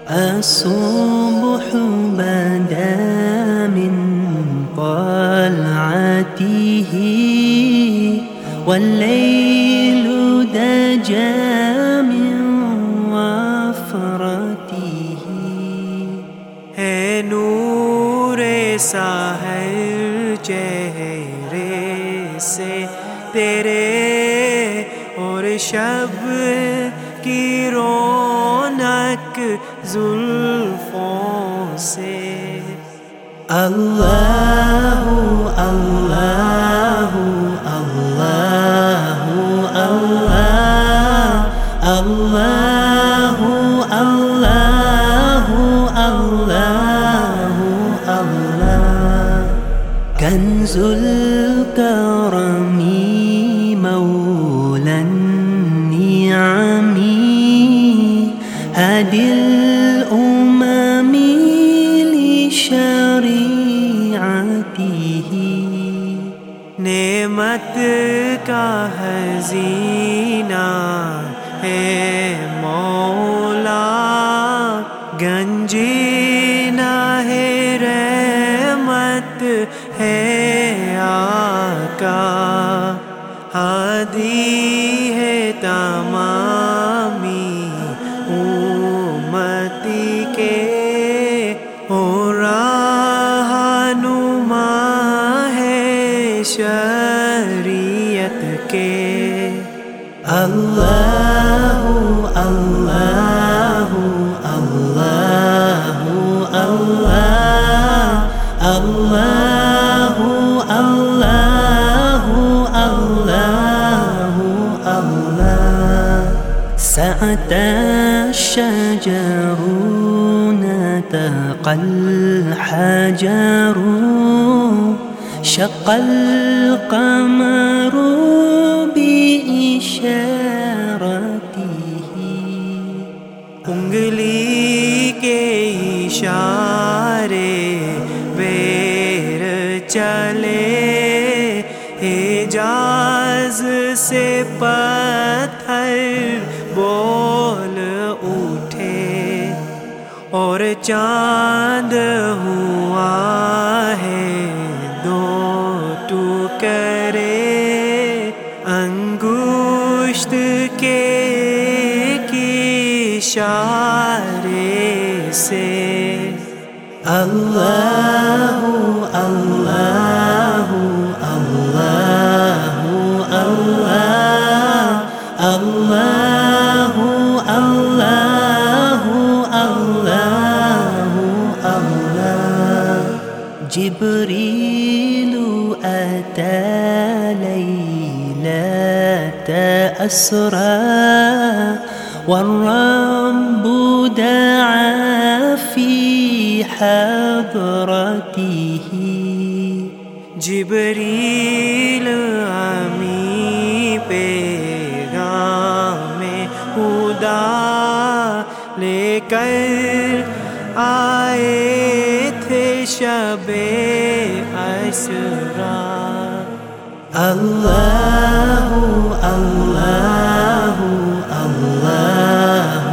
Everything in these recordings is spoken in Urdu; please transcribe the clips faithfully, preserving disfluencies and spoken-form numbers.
الصبح بدا من طلعته والليل دجى من وفرته. ہے نور سحر چہرے سے تیرے اور شب کی رونق زلفوں سے. اللہ اللہ اللہ اللہ اللہ اللہ اللہ اللہ. کنز الکرم مولا النعم هادي الأمم لشريعته. نعمت کا خزینہ ہے مولا، گنجینہ ہے رحمت ہے آقا، ہادی ہے تمامی امتی کے، اور رہنما ہے شریعت کے. اللہ اللہ اللہ اللہ اللہ اللہ اللہ اللہ. سعت الشجر نطق الحجر شق القمر بإشارته. انگلی کے اشارے بیر چلے، حجاز سے پتھر بول اٹھے، اور چاند ہوا ہے دو ٹکڑے انگشت کے اشارے سے. اللہ اللہ اللہ اللہ اللہ اللہ اللہ اللہ. جبریل أتى ليلة أسرى والرب دعا في حضرته. جبریل امی پیغام خدا لے کر آئے تھے شب اسرا. اللہ اللہ اللہ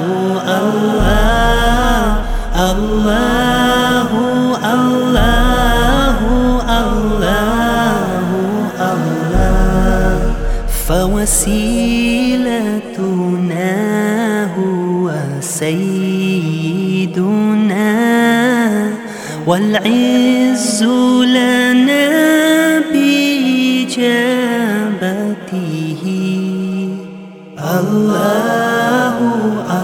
اللہ اللہ اللہ اللہ اللہ. فوسيلتنا هو سيدنا والعز لنا بإجابته. اللہ